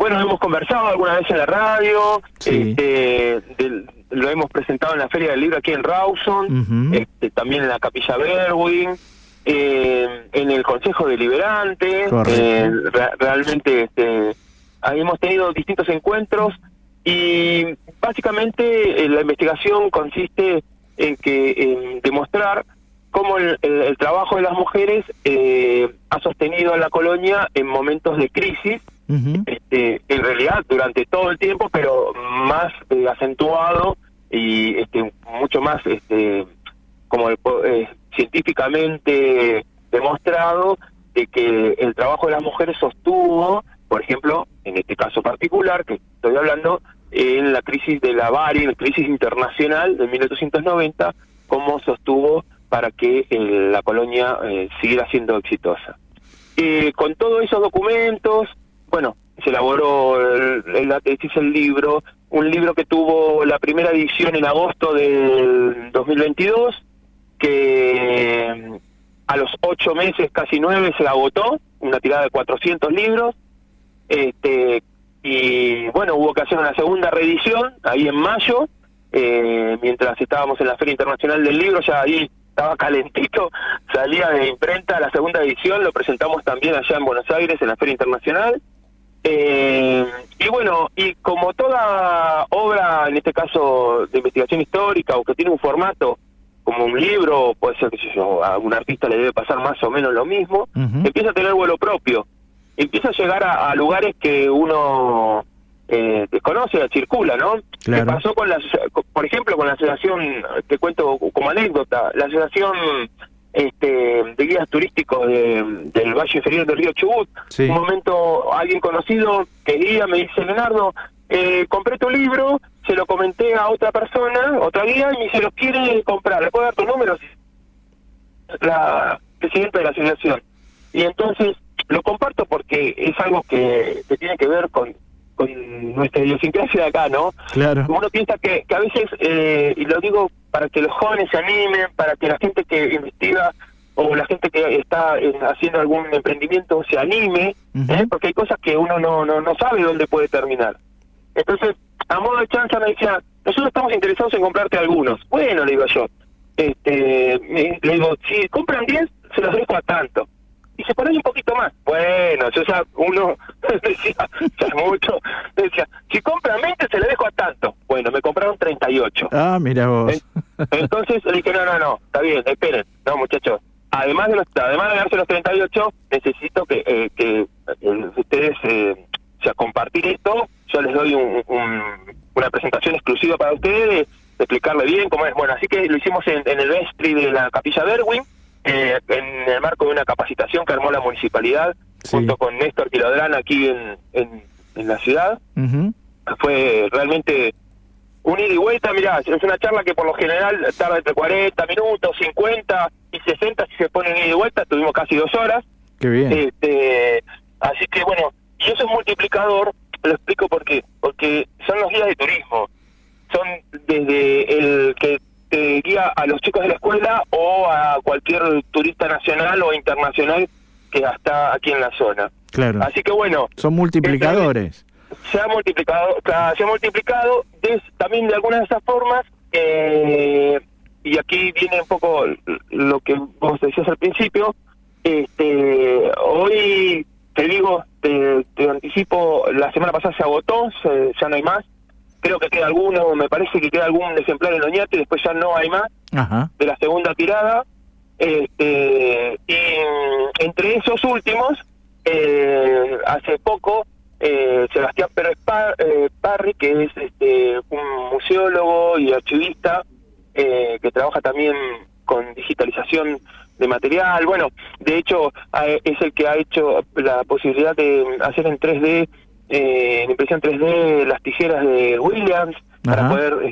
bueno, hemos conversado alguna vez en la radio, Sí. Lo hemos presentado en la Feria del Libro aquí en Rawson, también en la Capilla Berwin, en el Consejo Deliberante. Realmente ahí hemos tenido distintos encuentros y básicamente la investigación consiste en demostrar cómo el trabajo de las mujeres ha sostenido a la colonia en momentos de crisis, en realidad durante todo el tiempo, pero más acentuado y mucho más como científicamente demostrado de que el trabajo de las mujeres sostuvo, por ejemplo, en este caso particular que estoy hablando, en la crisis de la Bari, la crisis internacional de 1890, cómo sostuvo para que la colonia siguiera siendo exitosa. Con todos esos documentos, bueno, se elaboró el libro, un libro que tuvo la primera edición en agosto del 2022, que a los 8 meses, casi 9, se agotó, una tirada de 400 libros, y bueno, hubo que hacer una segunda reedición, ahí en mayo, mientras estábamos en la Feria Internacional del Libro, ya ahí estaba calentito, salía de imprenta la segunda edición, lo presentamos también allá en Buenos Aires, en la Feria Internacional. Y bueno, y como toda obra, en este caso de investigación histórica, o que tiene un formato como un libro, puede ser, qué sé yo, a un artista le debe pasar más o menos lo mismo, empieza a tener vuelo propio, empieza a llegar a lugares que uno desconoce, circula, ¿no? Claro. ¿Qué pasó por ejemplo, con la asociación, te cuento como anécdota, la asociación de guías turísticos del Valle Inferior del Río Chubut? Sí. Un momento, alguien conocido que guía me dice: Leonardo, compré tu libro, se lo comenté a otra persona, otra guía, y me dice: ¿los quiere comprar? ¿Le puedo dar tu número? La presidenta de la asociación. Y entonces lo comparto porque es algo que tiene que ver con nuestra idiosincrasia de acá, ¿no? Claro. Uno piensa que a veces, y lo digo para que los jóvenes se animen, para que la gente que investiga o la gente que está haciendo algún emprendimiento se anime, porque hay cosas que uno no sabe dónde puede terminar. Entonces, a modo de chanza me decía: nosotros estamos interesados en comprarte algunos. Bueno, le digo yo, le digo, si compran 10, se los dejo a tanto. Y se pone un poquito más. Bueno, yo ya, uno decía, ya es mucho, decía, si compran 20, se le dejo a tanto. Bueno, me compraron 38. Ah, mira vos. Entonces le dije: no, está bien, esperen. No, muchachos, además de darse los 38, necesito que ustedes, compartir esto. Yo les doy una presentación exclusiva para ustedes, de explicarle bien cómo es. Bueno, así que lo hicimos en el vestry de la Capilla Berwin, en el marco de una capacitación que armó la municipalidad, junto con Néstor Quilodrán aquí en la ciudad. Fue realmente un ida y vuelta. Mirá, es una charla que por lo general tarda entre 40 minutos, 50 y 60 si se pone en ida y vuelta. Tuvimos casi 2 horas. Qué bien. Así que bueno, y eso es multiplicador. Lo explico porque son los guías de turismo. Son desde el que te guía a los chicos de la escuela o a cualquier turista nacional o internacional que está aquí en la zona. Claro. Así que bueno, son multiplicadores. Se ha multiplicado también de algunas de esas formas, y aquí viene un poco lo que vos decías al principio. Hoy te digo, te anticipo, la semana pasada se agotó, ya no hay más. Creo que queda alguno, me parece que queda algún ejemplar en Oñate, después ya no hay más. De la segunda tirada. Y entre esos últimos, hace poco, Sebastián Pérez Parry, que es un museólogo y archivista, que trabaja también con digitalización de material. Bueno, de hecho, es el que ha hecho la posibilidad de hacer en 3D, en impresión 3D, las tijeras de Williams, para poder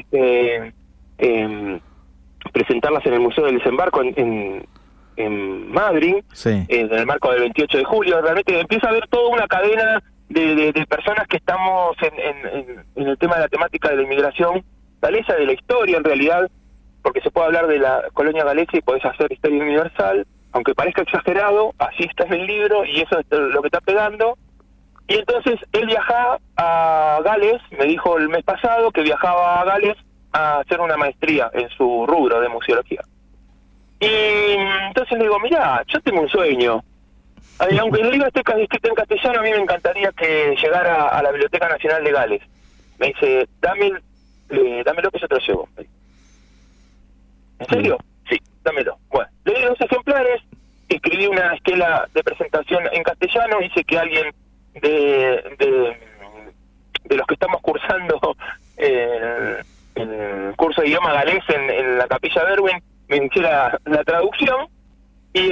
presentarlas en el Museo del Desembarco en Madrid, en el marco del 28 de julio. Realmente empieza a haber toda una cadena de personas que estamos en el tema de la temática de la inmigración galesa, de la historia en realidad, porque se puede hablar de la colonia galesa y podés hacer historia universal, aunque parezca exagerado, así está en el libro y eso es lo que está pegando. Y entonces él viajaba a Gales, me dijo el mes pasado que viajaba a Gales a hacer una maestría en su rubro de museología. Y entonces le digo, mirá, yo tengo un sueño. Aunque el libro esté escrito en castellano, a mí me encantaría que llegara a la Biblioteca Nacional de Gales. Me dice, dámelo que yo te lo llevo. ¿En serio? Sí, dámelo. Bueno, le di 2 ejemplares, escribí una esquela de presentación en castellano, hice que alguien de los que estamos cursando el curso de idioma galés en la Capilla Berwin me hiciera la traducción y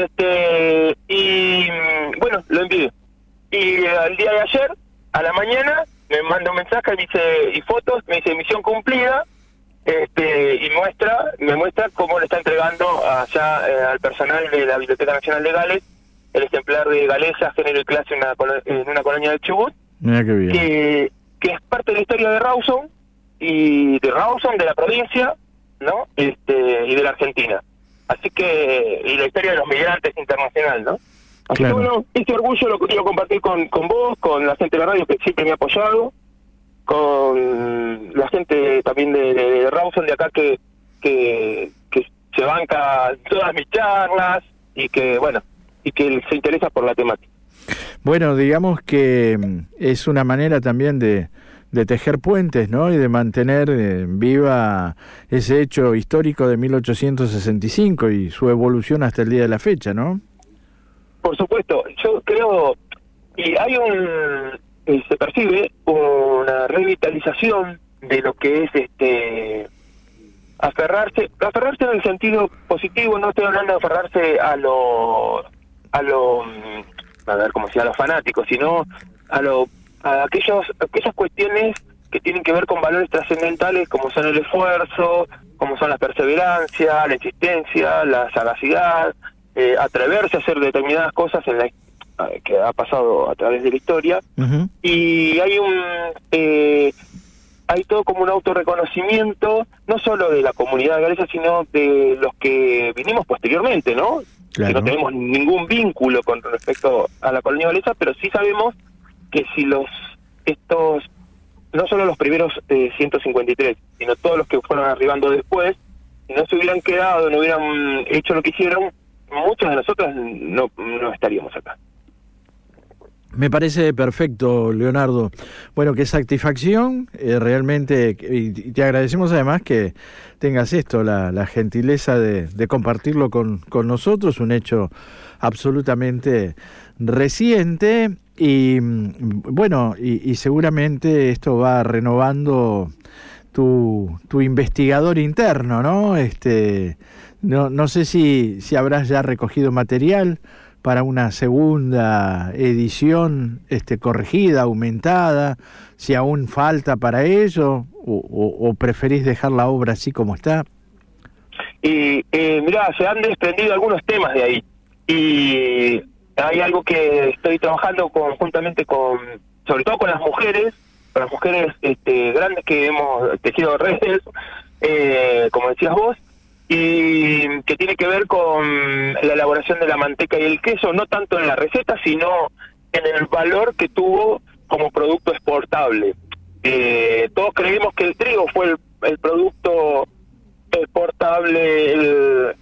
bueno, lo envié. Y al día de ayer, a la mañana, me manda un mensaje y fotos, me dice misión cumplida, y me muestra cómo le está entregando allá al personal de la Biblioteca Nacional de Gales el ejemplar de Galesa, género y clase en una colonia del Chubut. Mira qué bien. Que es parte de la historia de Rawson, de la provincia, ¿no? Y de la Argentina. Así que, y la historia de los migrantes internacional, ¿no? Así Claro. que bueno, este orgullo lo quiero compartir con vos, con la gente de la radio que siempre me ha apoyado, con la gente también de Rawson de acá que se banca todas mis charlas y que, bueno, y que se interesa por la temática. Bueno, digamos que es una manera también de tejer puentes, ¿no? Y de mantener viva ese hecho histórico de 1865 y su evolución hasta el día de la fecha, ¿no? Por supuesto, yo creo, y hay se percibe una revitalización de lo que es aferrarse en el sentido positivo. No estoy hablando de aferrarse a los fanáticos, sino a aquellas cuestiones que tienen que ver con valores trascendentales como son el esfuerzo, como son la perseverancia, la insistencia, la sagacidad, atreverse a hacer determinadas cosas que ha pasado a través de la historia. Uh-huh. Y hay todo como un autorreconocimiento, no solo de la comunidad galesa, sino de los que vinimos posteriormente, ¿no? Claro. Que no tenemos ningún vínculo con respecto a la colonia galesa, pero sí sabemos que si no solo los primeros 153, sino todos los que fueron arribando después, si no se hubieran quedado, no hubieran hecho lo que hicieron, muchos de nosotros no estaríamos acá. Me parece perfecto, Leonardo. Bueno, qué satisfacción, realmente, y te agradecemos además que tengas esto, la gentileza de compartirlo con nosotros, un hecho absolutamente reciente, y bueno, y seguramente esto va renovando tu investigador interno, ¿no? No sé si habrás ya recogido material para una segunda edición corregida, aumentada, si aún falta para ello, o preferís dejar la obra así como está. Y mirá, se han desprendido algunos temas de ahí, y hay algo que estoy trabajando conjuntamente sobre todo con las mujeres grandes que hemos tejido redes, como decías vos, y que tiene que ver con la elaboración de la manteca y el queso, no tanto en la receta, sino en el valor que tuvo como producto exportable. Todos creemos que el trigo fue el producto exportable,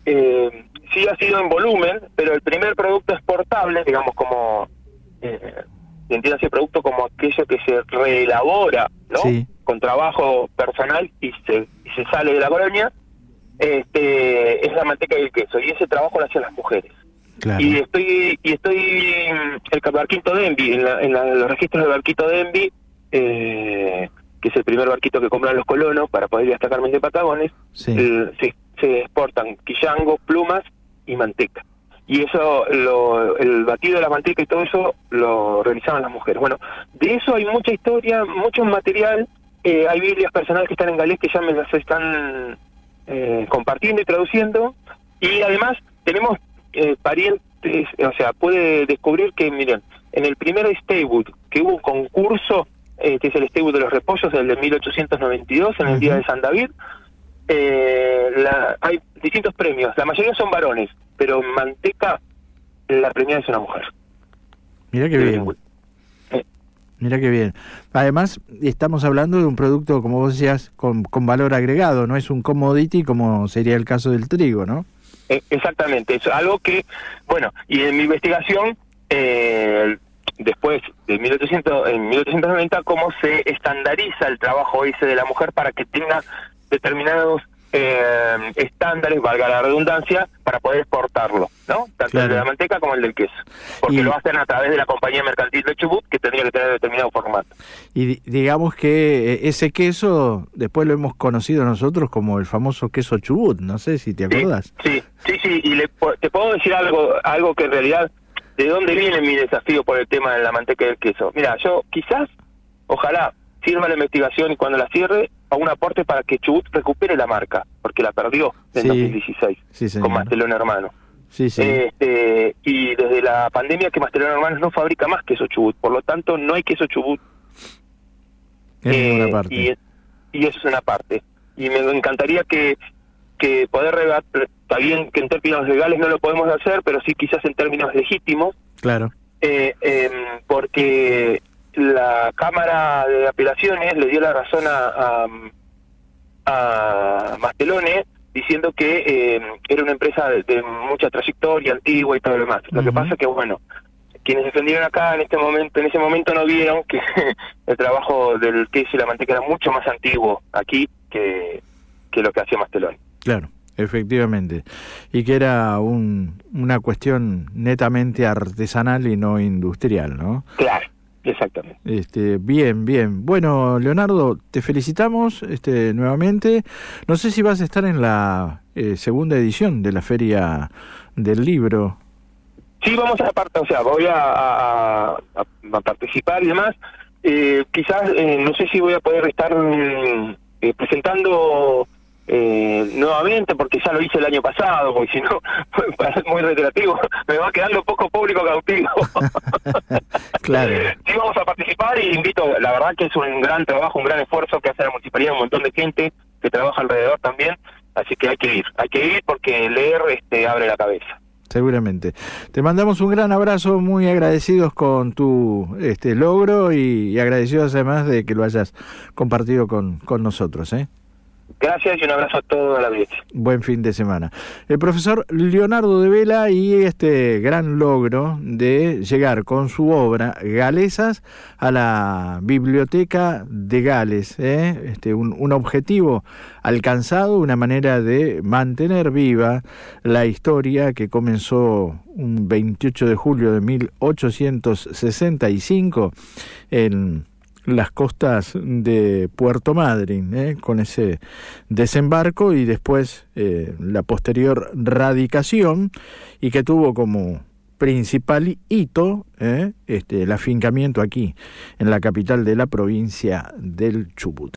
sí ha sido en volumen, pero el primer producto exportable, digamos, como entiéndase el producto como aquello que se reelabora, ¿no? Sí. Con trabajo personal y se sale de la colonia, es la manteca y el queso, y ese trabajo lo hacen las mujeres. Claro. Y estoy el barquito de Envi, en los registros del barquito de Envi, que es el primer barquito que compran los colonos para poder ir hasta Carmen de Patagones. Sí. Se exportan quillangos, plumas y manteca. Y eso, el batido de la manteca y todo eso lo realizaban las mujeres. Bueno, de eso hay mucha historia, mucho material. Hay biblias personales que están en galés que ya me las están compartiendo y traduciendo. Y además tenemos parientes, o sea, puede descubrir que, miren, en el primer Staywood, que hubo un concurso, que es el Staywood de los Repollos, el de 1892, en el Día de San David, hay distintos premios, la mayoría son varones, pero manteca, la premiada es una mujer. Mira qué bien. Mira qué bien. Además, estamos hablando de un producto, como vos decías, con valor agregado, no es un commodity como sería el caso del trigo, ¿no? Exactamente, es algo que, bueno, y en mi investigación, después de en 1890, cómo se estandariza el trabajo ese de la mujer para que tenga determinados estándares, valga la redundancia, para poder exportarlo, ¿no? Tanto el de la manteca como el del queso, porque lo hacen a través de la compañía mercantil de Chubut, que tendría que tener determinado formato. Y digamos que ese queso después lo hemos conocido nosotros como el famoso queso Chubut, no sé si te acordás. Sí, y te puedo decir algo que en realidad, ¿de dónde viene mi desafío por el tema de la manteca y el queso? Mira, yo quizás, ojalá, sirva la investigación y cuando la cierre, a un aporte para que Chubut recupere la marca, porque la perdió en 2016 con Mastelón Hermano. Sí. Y desde la pandemia que Mastelón Hermanos no fabrica más queso Chubut, por lo tanto no hay queso Chubut. En ninguna parte. Y eso es una parte. Y me encantaría que poder rebatir, está bien que en términos legales no lo podemos hacer, pero sí quizás en términos legítimos. Claro. Porque la Cámara de Apelaciones le dio la razón a Mastelone diciendo que era una empresa de mucha trayectoria, antigua y todo lo demás. Lo que pasa es que, bueno, quienes defendieron acá en ese momento no vieron que el trabajo del queso y la manteca era mucho más antiguo aquí que lo que hacía Mastelone. Claro. Efectivamente, y que era una cuestión netamente artesanal y no industrial, ¿no? Claro. Exactamente. Bien. Bueno, Leonardo, te felicitamos nuevamente. No sé si vas a estar en la segunda edición de la Feria del Libro. Sí, vamos voy a participar y demás. Quizás, no sé si voy a poder estar presentando nuevamente, porque ya lo hice el año pasado, porque si no, para ser muy reiterativo, me va quedando poco público cautivo. Claro. Sí, vamos a participar y invito, la verdad que es un gran trabajo, un gran esfuerzo que hace la municipalidad, un montón de gente que trabaja alrededor también, así que hay que ir porque leer abre la cabeza. Seguramente. Te mandamos un gran abrazo, muy agradecidos con tu logro y agradecidos además de que lo hayas compartido con nosotros, Gracias y un abrazo a toda la audiencia. Buen fin de semana. El profesor Leonardo de Vela y este gran logro de llegar con su obra Galesas a la Biblioteca de Gales, un objetivo alcanzado, una manera de mantener viva la historia que comenzó un 28 de julio de 1865 en las costas de Puerto Madryn, con ese desembarco y después la posterior radicación, y que tuvo como principal hito el afincamiento aquí en la capital de la provincia del Chubut.